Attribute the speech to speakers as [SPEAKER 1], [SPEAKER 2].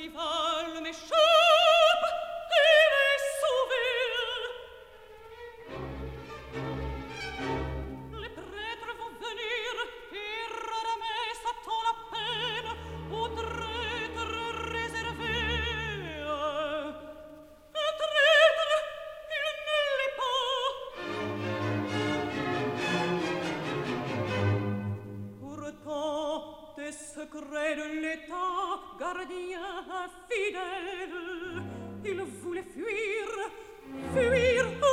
[SPEAKER 1] rival m'échappe et les sauver. Les prêtres vont venir et Radamès s'attend la peine aux traîtres réservés. Un traître, il ne l'est pas. Pourtant, des secrets de l'État, gardien fidèle, il voulait fuir, fuir